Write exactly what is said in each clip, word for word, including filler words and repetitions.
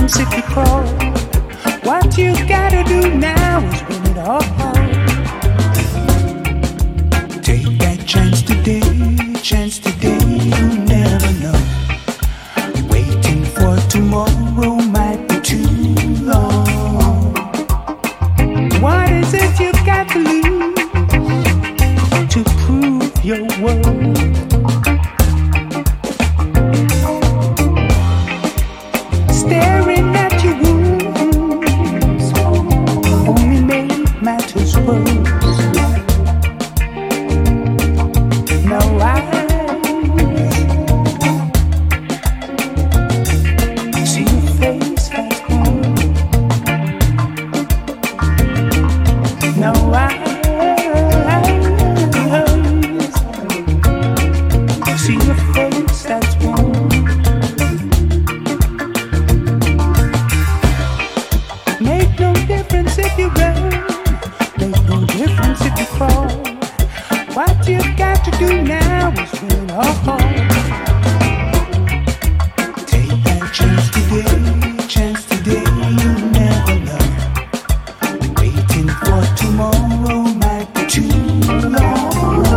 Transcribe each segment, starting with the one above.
difference if you crawl. What you gotta do now is win it all. Take that chance today, chance today, you never know. Waiting for tomorrow might be too long. What is it you've got to lose to prove your worth? Staring at your wounds only make matters worse. No eyes see your face that's gone. No eyes see your face that's gone. Make no difference if you run, make no difference if you fall. What you've got to do now is win all. Take that chance today, chance today, you never know. Waiting for tomorrow might be too long.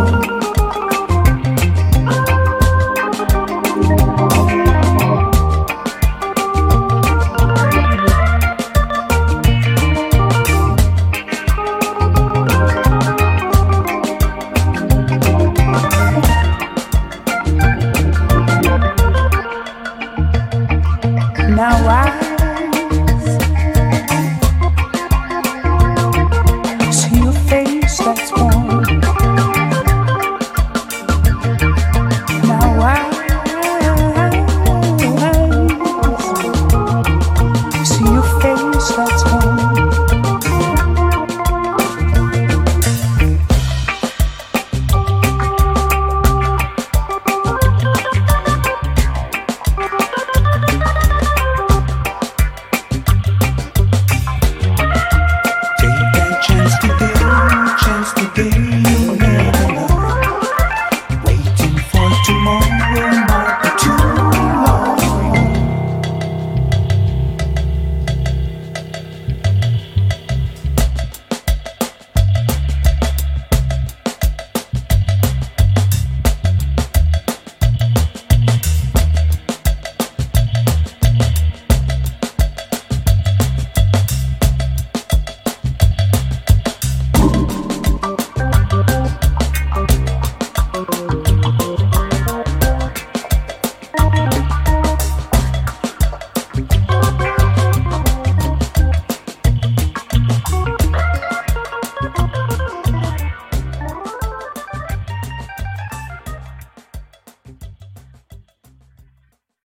Now I see your face that's